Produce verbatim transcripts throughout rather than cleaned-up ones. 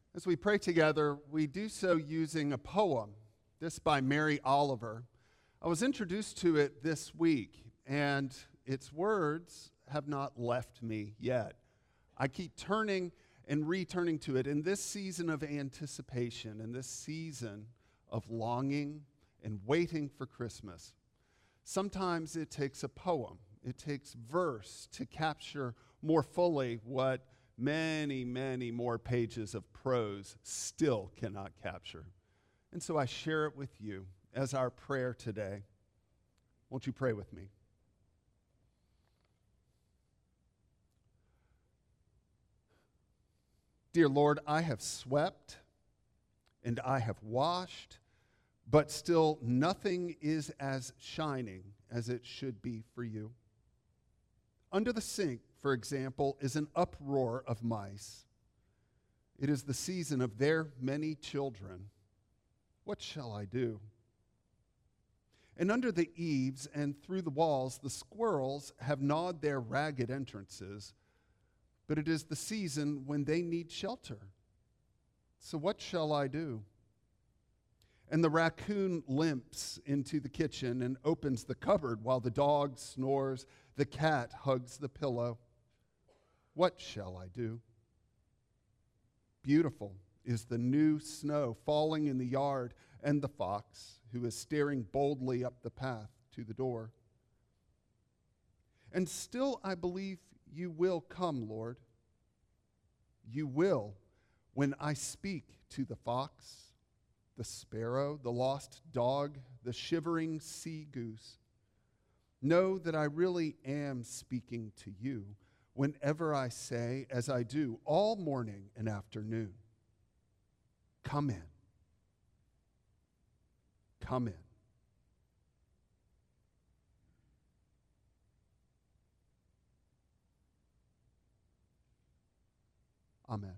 As we pray together, we do so using a poem, this by Mary Oliver. I was introduced to it this week, and its words have not left me yet. I keep turning and returning to it in this season of anticipation, in this season of longing and waiting for Christmas. Sometimes it takes a poem, it takes verse to capture more fully what many, many more pages of prose still cannot capture. And so I share it with you as our prayer today. Won't you pray with me? Dear Lord, I have swept and I have washed, but still nothing is as shining as it should be for you. Under the sink, for example, is an uproar of mice. It is the season of their many children. What shall I do? And under the eaves and through the walls, the squirrels have gnawed their ragged entrances, but it is the season when they need shelter. So what shall I do? And the raccoon limps into the kitchen and opens the cupboard while the dog snores, the cat hugs the pillow. What shall I do? Beautiful is the new snow falling in the yard, and the fox who is staring boldly up the path to the door. And still I believe you will come, Lord. You will when I speak to the fox, the sparrow, the lost dog, the shivering sea goose. Know that I really am speaking to you whenever I say, as I do all morning and afternoon, come in. Come in. Amen.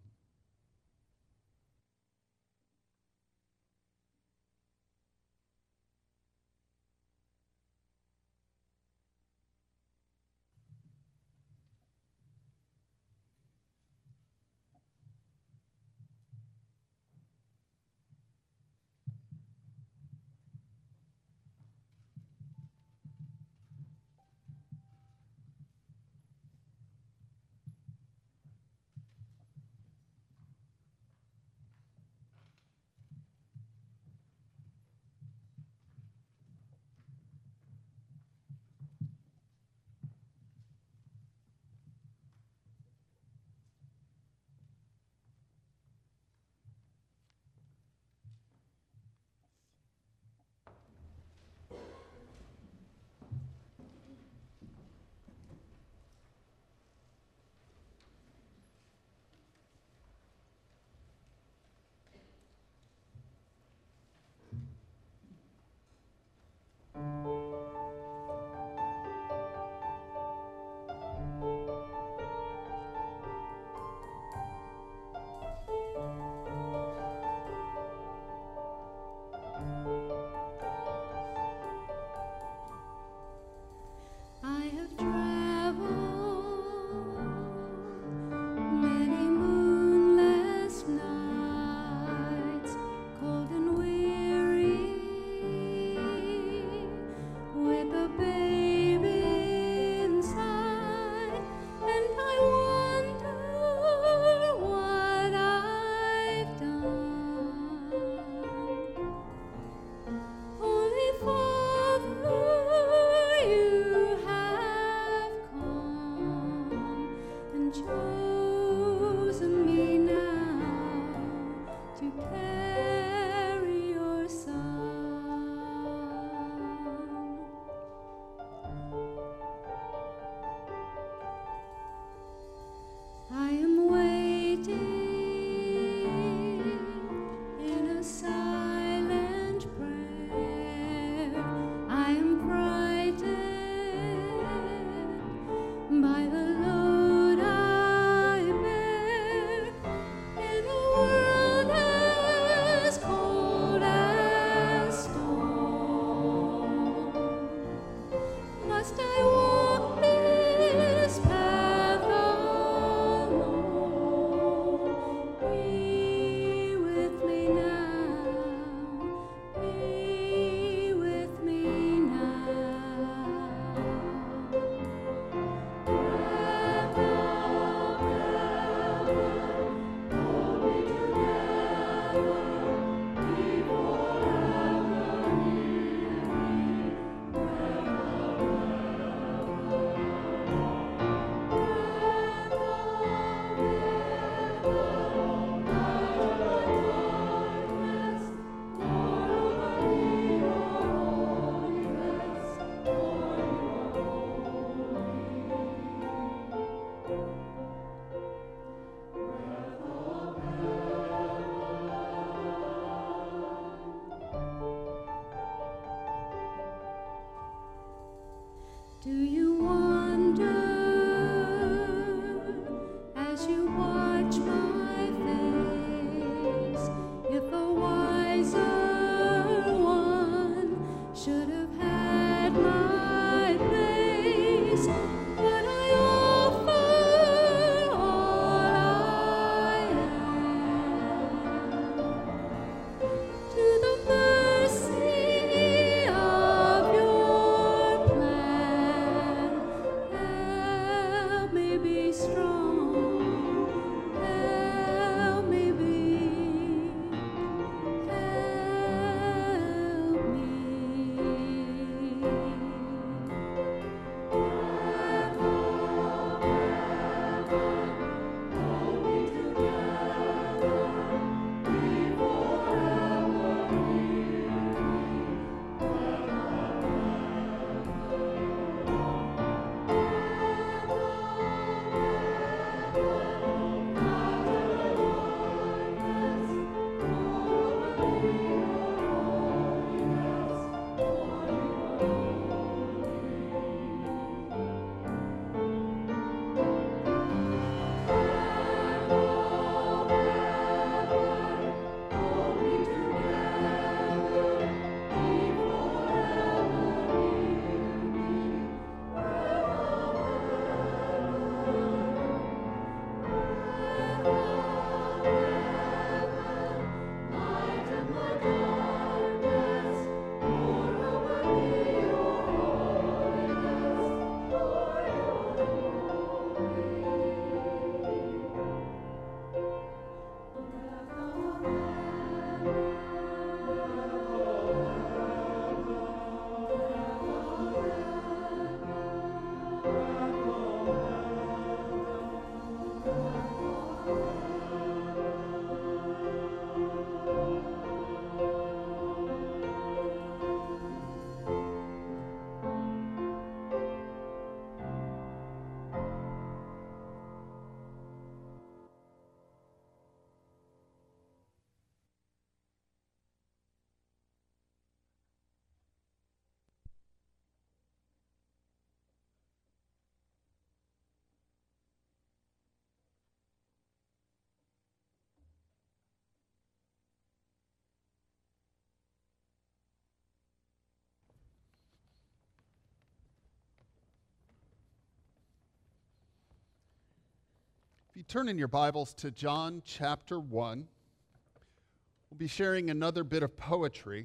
If you turn in your Bibles to John chapter one, we'll be sharing another bit of poetry.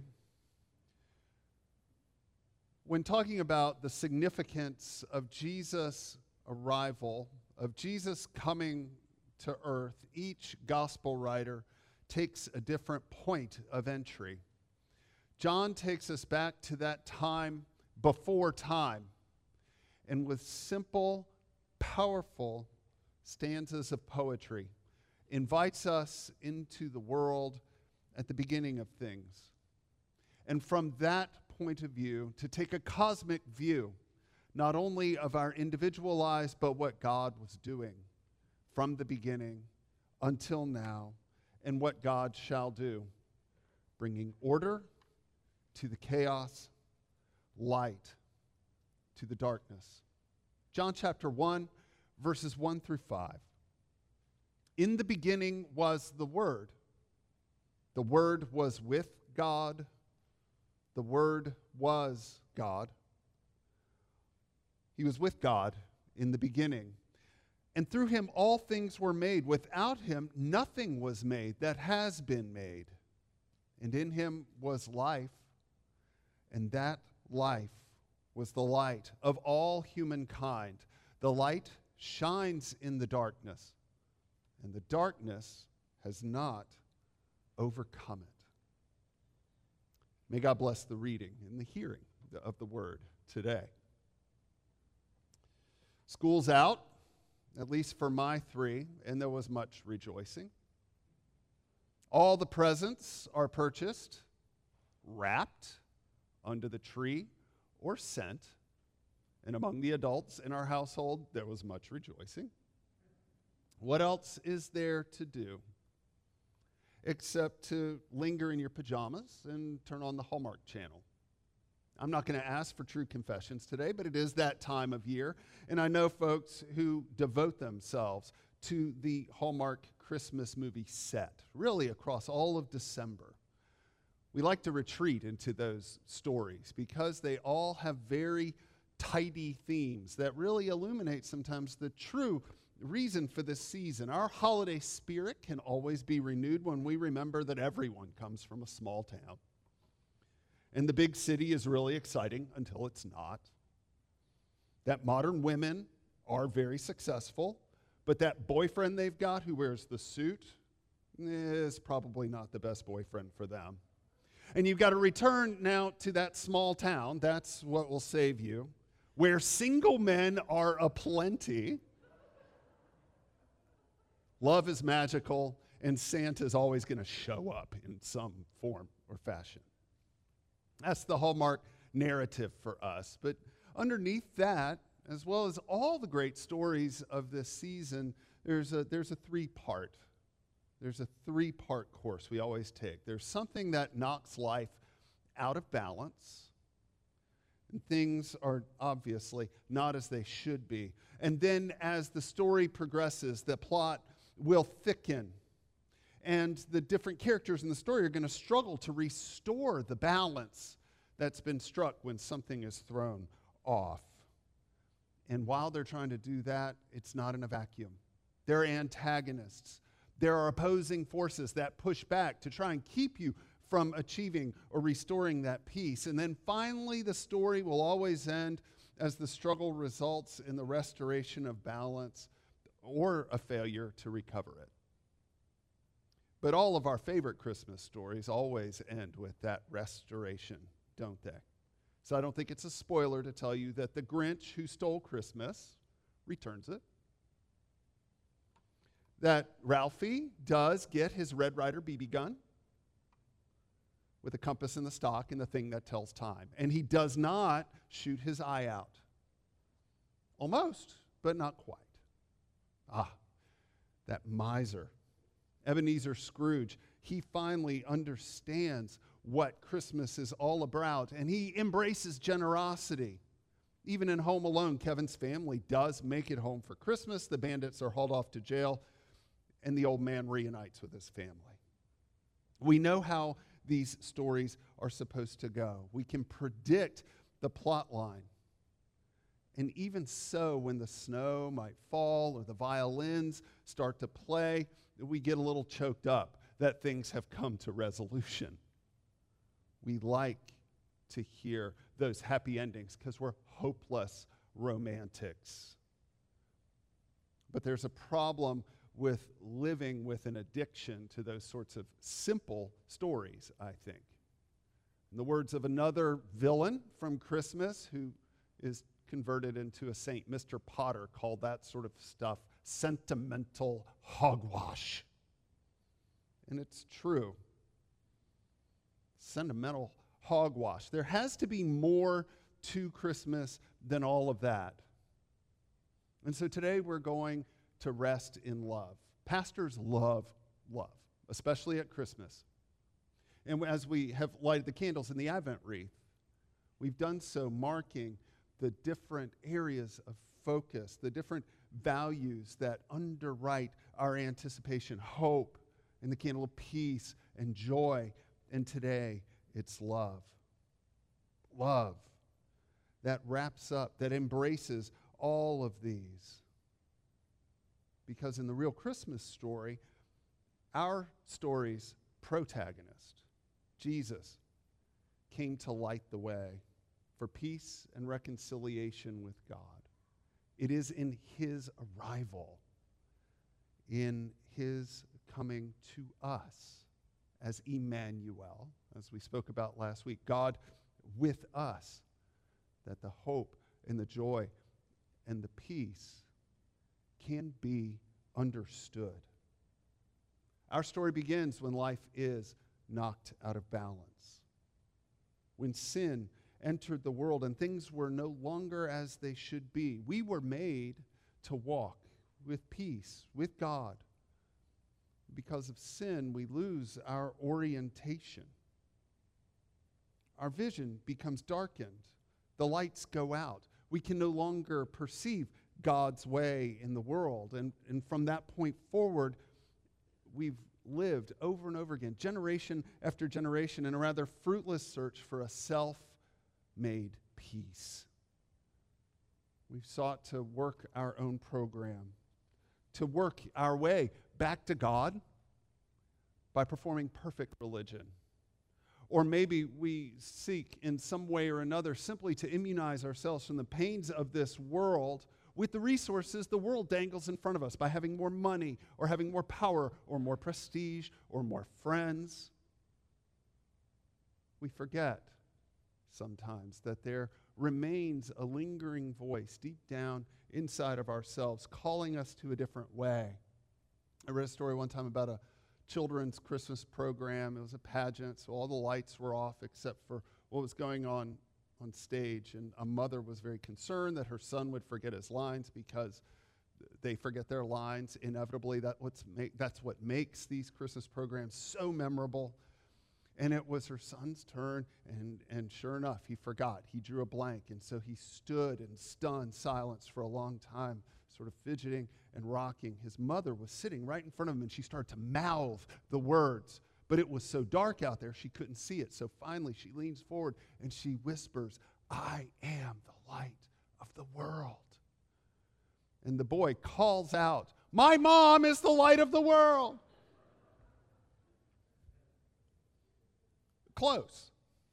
When talking about the significance of Jesus' arrival, of Jesus coming to earth, each gospel writer takes a different point of entry. John takes us back to that time before time, and with simple, powerful stanzas of poetry, invites us into the world at the beginning of things. And from that point of view, to take a cosmic view, not only of our individual lives, but what God was doing from the beginning until now, and what God shall do, bringing order to the chaos, light to the darkness. John chapter one, verses one through five. In the beginning was the Word. The Word was with God. The Word was God. He was with God in the beginning. And through him all things were made. Without him nothing was made that has been made. And in him was life, and that life was the light of all humankind. The light shines in the darkness, and the darkness has not overcome it. May God bless the reading and the hearing of the word today. School's out, at least for my three, and there was much rejoicing. All the presents are purchased, wrapped under the tree, or sent. And among the adults in our household, there was much rejoicing. What else is there to do except to linger in your pajamas and turn on the Hallmark Channel? I'm not going to ask for true confessions today, but it is that time of year. And I know folks who devote themselves to the Hallmark Christmas movie set, really across all of December. We like to retreat into those stories because they all have very tidy themes that really illuminate sometimes the true reason for this season. Our holiday spirit can always be renewed when we remember that everyone comes from a small town. And the big city is really exciting until it's not. That modern women are very successful, but that boyfriend they've got who wears the suit is probably not the best boyfriend for them. And you've got to return now to that small town. That's what will save you, where single men are aplenty. Love is magical, and Santa's always going to show up in some form or fashion. That's the Hallmark narrative for us. But underneath that, as well as all the great stories of this season, there's a, there's a three-part. There's a three-part course we always take. There's something that knocks life out of balance, and things are obviously not as they should be. And then as the story progresses, the plot will thicken, and the different characters in the story are going to struggle to restore the balance that's been struck when something is thrown off. And while they're trying to do that, it's not in a vacuum. There are antagonists. There are opposing forces that push back to try and keep you from achieving or restoring that peace. And then finally, the story will always end as the struggle results in the restoration of balance or a failure to recover it. But all of our favorite Christmas stories always end with that restoration, don't they? So I don't think it's a spoiler to tell you that the Grinch who stole Christmas returns it. That Ralphie does get his Red Ryder B B gun with a compass in the stock and the thing that tells time. And he does not shoot his eye out. Almost, but not quite. Ah, that miser. Ebenezer Scrooge, he finally understands what Christmas is all about, and he embraces generosity. Even in Home Alone, Kevin's family does make it home for Christmas. The bandits are hauled off to jail, and the old man reunites with his family. We know how these stories are supposed to go. We can predict the plot line. And even so, when the snow might fall or the violins start to play, we get a little choked up that things have come to resolution. We like to hear those happy endings because we're hopeless romantics. But there's a problem with living with an addiction to those sorts of simple stories, I think. In the words of another villain from Christmas who is converted into a saint, Mister Potter called that sort of stuff sentimental hogwash. And it's true. Sentimental hogwash. There has to be more to Christmas than all of that. And so today we're going to rest in love. Pastors love love, especially at Christmas. And as we have lighted the candles in the Advent wreath, we've done so marking the different areas of focus, the different values that underwrite our anticipation, hope, and the candle of peace and joy. And today, it's love. Love that wraps up, that embraces all of these. Because in the real Christmas story, our story's protagonist, Jesus, came to light the way for peace and reconciliation with God. It is in his arrival, in his coming to us as Emmanuel, as we spoke about last week, God with us, that the hope and the joy and the peace can be understood. Our story begins when life is knocked out of balance, when sin entered the world and things were no longer as they should be. We were made to walk with peace, with God. Because of sin, we lose our orientation. Our vision becomes darkened. The lights go out. We can no longer perceive God's way in the world. And, and from that point forward, we've lived over and over again, generation after generation, in a rather fruitless search for a self-made peace. We've sought to work our own program, to work our way back to God by performing perfect religion. Or maybe we seek in some way or another simply to immunize ourselves from the pains of this world with the resources the world dangles in front of us by having more money or having more power or more prestige or more friends. We forget sometimes that there remains a lingering voice deep down inside of ourselves calling us to a different way. I read a story one time about a children's Christmas program. It was a pageant, so all the lights were off except for what was going on on stage. And a mother was very concerned that her son would forget his lines because they forget their lines inevitably. That what's make, that's what makes these Christmas programs so memorable. And it was her son's turn, and, and sure enough, he forgot. He drew a blank, and so he stood in stunned silence for a long time, sort of fidgeting and rocking. His mother was sitting right in front of him, and she started to mouth the words. But it was so dark out there, she couldn't see it. So finally, she leans forward, and she whispers, "I am the light of the world." And the boy calls out, "My mom is the light of the world." Close.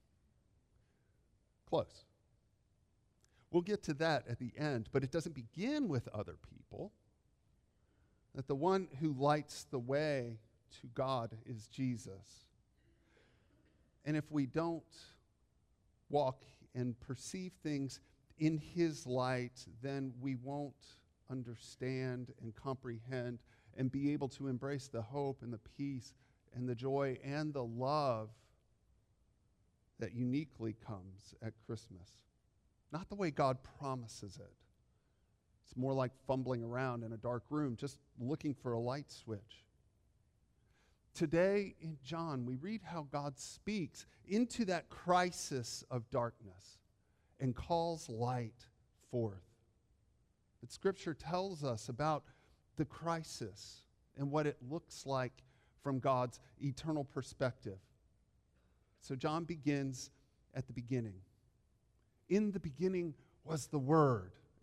Close. We'll get to that at the end, but it doesn't begin with other people. That the one who lights the way to God is Jesus. And if we don't walk and perceive things in his light, then we won't understand and comprehend and be able to embrace the hope and the peace and the joy and the love that uniquely comes at Christmas. Not the way God promises it. It's more like fumbling around in a dark room, just looking for a light switch. Today in John, we read how God speaks into that crisis of darkness and calls light forth. That Scripture tells us about the crisis and what it looks like from God's eternal perspective. So John begins at the beginning. In the beginning was the Word,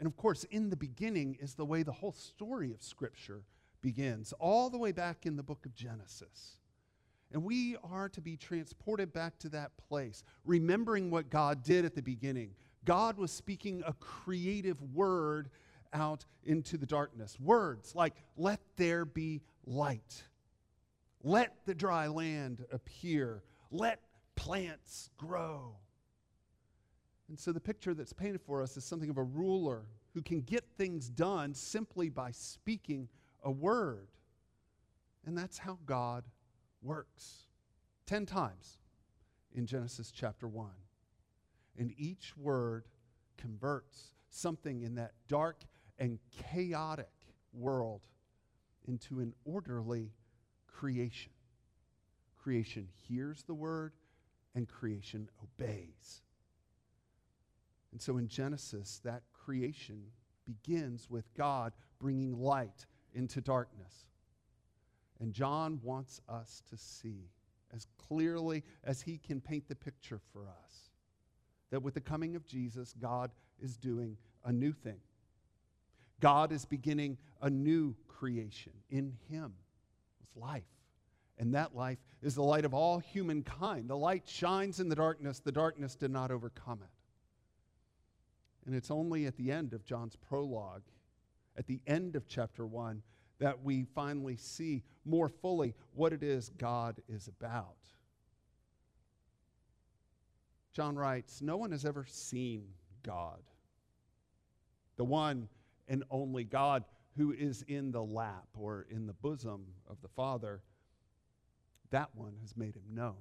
And of course, in the beginning is the way the whole story of Scripture begins, all the way back in the book of Genesis. And we are to be transported back to that place, remembering what God did at the beginning. God was speaking a creative word out into the darkness. Words like, let there be light. Let the dry land appear. Let plants grow. And so the picture that's painted for us is something of a ruler who can get things done simply by speaking a word. And that's how God works. Ten times in Genesis chapter one. And each word converts something in that dark and chaotic world into an orderly creation. Creation hears the word and creation obeys. And so in Genesis, that creation begins with God bringing light into darkness. And John wants us to see as clearly as he can paint the picture for us that with the coming of Jesus, God is doing a new thing. God is beginning a new creation. In him is life. And that life is the light of all humankind. The light shines in the darkness. The darkness did not overcome it. And it's only at the end of John's prologue, at the end of chapter one, that we finally see more fully what it is God is about. John writes, no one has ever seen God, the one and only God who is in the lap or in the bosom of the Father. That one has made him known.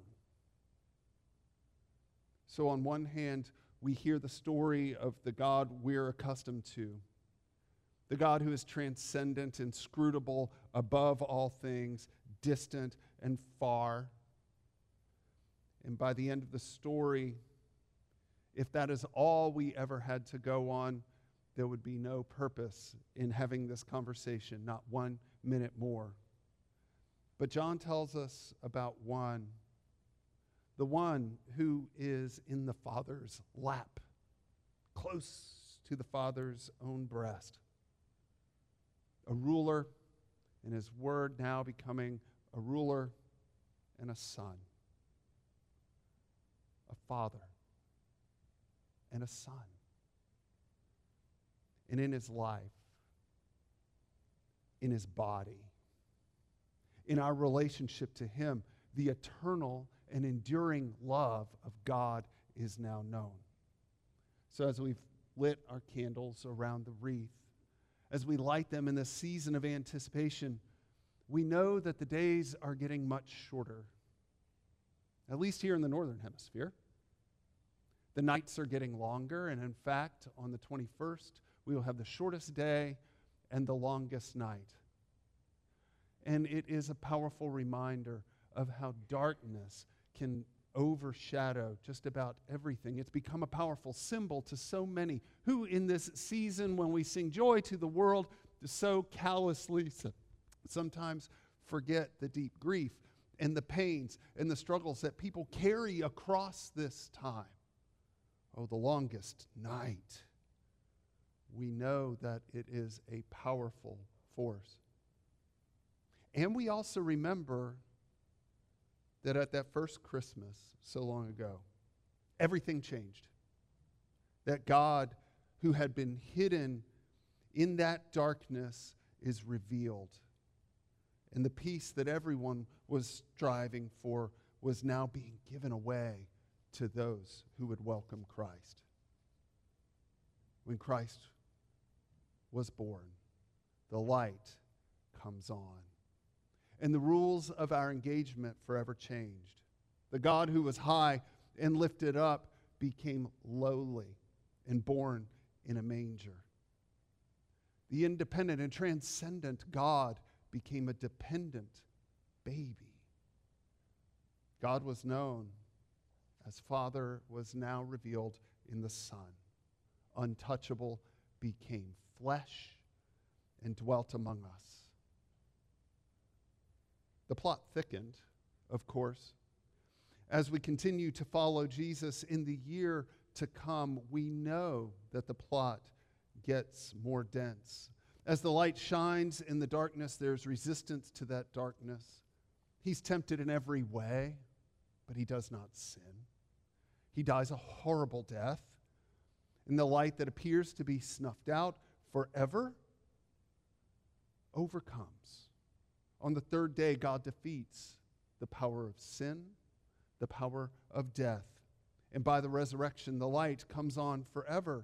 So on one hand, we hear the story of the God we're accustomed to, the God who is transcendent, inscrutable, above all things, distant and far. And by the end of the story, if that is all we ever had to go on, there would be no purpose in having this conversation, not one minute more. But John tells us about one, the one who is in the Father's lap, close to the Father's own breast. A ruler, and his word now becoming a ruler and a son. A father and a son. And in his life, in his body, in our relationship to him, the eternal and enduring love of God is now known. So as we've lit our candles around the wreath, as we light them in this season of anticipation, we know that the days are getting much shorter, at least here in the northern hemisphere. The nights are getting longer, and in fact, on the twenty-first, we will have the shortest day and the longest night. And it is a powerful reminder of how darkness can overshadow just about everything. It's become a powerful symbol to so many who in this season when we sing joy to the world so callously sometimes forget the deep grief and the pains and the struggles that people carry across this time. Oh, the longest night. We know that it is a powerful force. And we also remember that at that first Christmas so long ago, everything changed. That God, who had been hidden in that darkness, is revealed. And the peace that everyone was striving for was now being given away to those who would welcome Christ. When Christ was born, the light comes on. And the rules of our engagement forever changed. The God who was high and lifted up became lowly and born in a manger. The independent and transcendent God became a dependent baby. God was known as Father was now revealed in the Son. Untouchable became flesh and dwelt among us. The plot thickened, of course. As we continue to follow Jesus in the year to come, we know that the plot gets more dense. As the light shines in the darkness, there's resistance to that darkness. He's tempted in every way, but he does not sin. He dies a horrible death. And the light that appears to be snuffed out forever overcomes. On the third day, God defeats the power of sin, the power of death. And by the resurrection, the light comes on forever.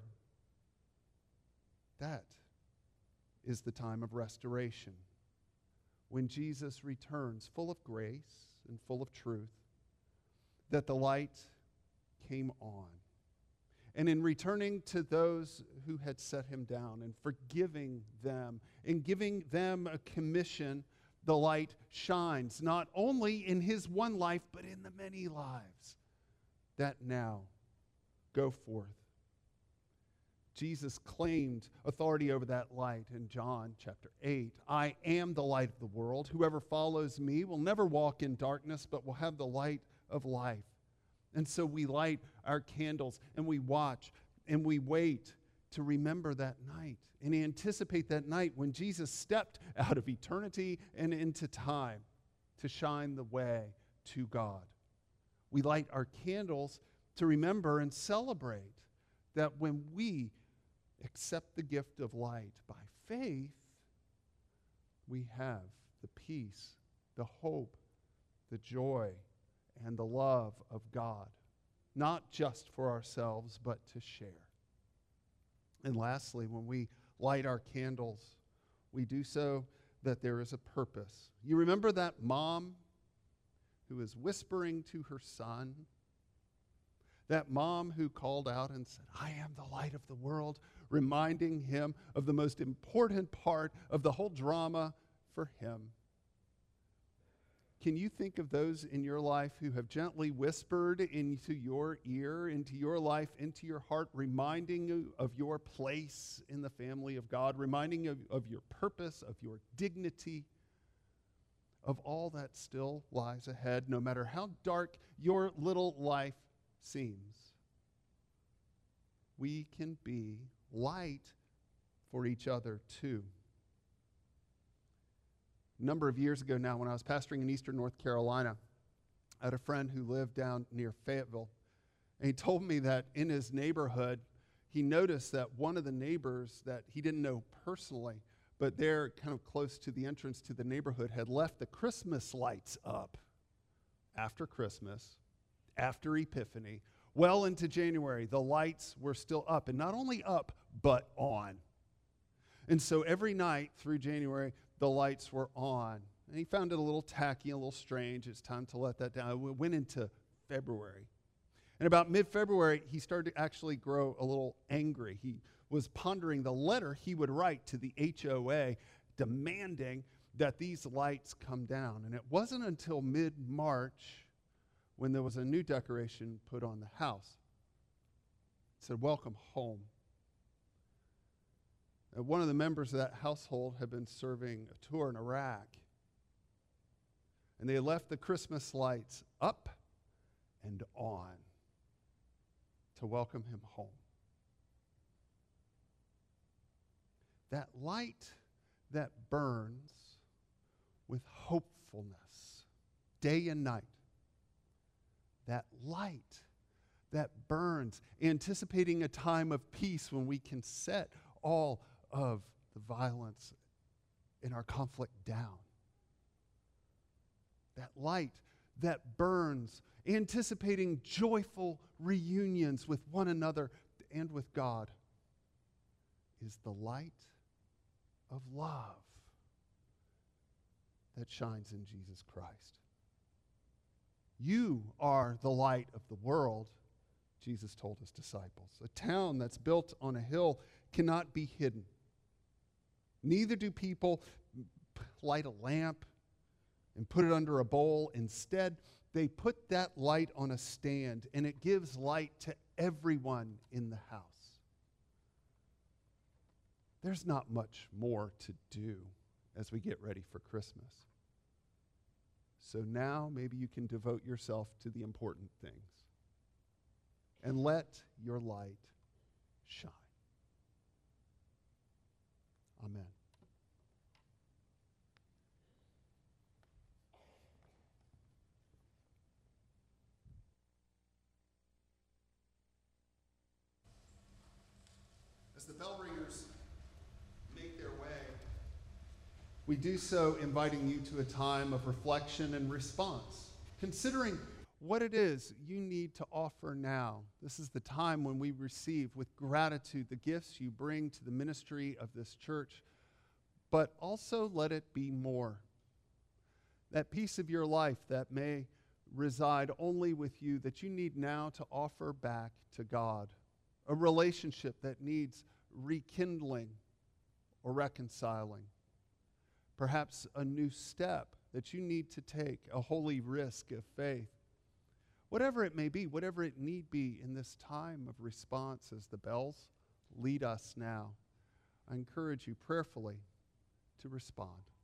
That is the time of restoration, when Jesus returns full of grace and full of truth, that the light came on. And in returning to those who had set him down and forgiving them and giving them a commission, the light shines not only in his one life, but in the many lives that now go forth. Jesus claimed authority over that light in John chapter eight. I am the light of the world. Whoever follows me will never walk in darkness, but will have the light of life. And so we light our candles and we watch and we wait to remember that night and anticipate that night when Jesus stepped out of eternity and into time to shine the way to God. We light our candles to remember and celebrate that when we accept the gift of light by faith, we have the peace, the hope, the joy, and the love of God, not just for ourselves, but to share. And lastly, when we light our candles, we do so that there is a purpose. You remember that mom who is whispering to her son? That mom who called out and said, I am the light of the world, reminding him of the most important part of the whole drama for him. Can you think of those in your life who have gently whispered into your ear, into your life, into your heart, reminding you of your place in the family of God, reminding you of, of your purpose, of your dignity, of all that still lies ahead, no matter how dark your little life seems? We can be light for each other too. A number of years ago now, when I was pastoring in eastern North Carolina, I had a friend who lived down near Fayetteville. And he told me that in his neighborhood, he noticed that one of the neighbors that he didn't know personally, but they're kind of close to the entrance to the neighborhood, had left the Christmas lights up after Christmas, after Epiphany, well into January. The lights were still up, and not only up, but on. And so every night through January, the lights were on. And he found it a little tacky, a little strange. It's time to let that down. We went into February. And about mid-February, he started to actually grow a little angry. He was pondering the letter he would write to the H O A demanding that these lights come down. And it wasn't until mid-March when there was a new decoration put on the house. It said, "Welcome home." And one of the members of that household had been serving a tour in Iraq. And they had left the Christmas lights up and on to welcome him home. That light that burns with hopefulness day and night. That light that burns, anticipating a time of peace when we can set all of the violence in our conflict down. That light that burns, anticipating joyful reunions with one another and with God, is the light of love that shines in Jesus Christ. You are the light of the world, Jesus told his disciples. A town that's built on a hill cannot be hidden. Neither do people light a lamp and put it under a bowl. Instead, they put that light on a stand, and it gives light to everyone in the house. There's not much more to do as we get ready for Christmas. So now maybe you can devote yourself to the important things and let your light shine. Amen. As the bell ringers make their way, we do so inviting you to a time of reflection and response, considering what it is you need to offer now. This is the time when we receive with gratitude the gifts you bring to the ministry of this church, but also let it be more. That piece of your life that may reside only with you that you need now to offer back to God. A relationship that needs rekindling or reconciling. Perhaps a new step that you need to take, a holy risk of faith. Whatever it may be, whatever it need be in this time of response as the bells lead us now, I encourage you prayerfully to respond.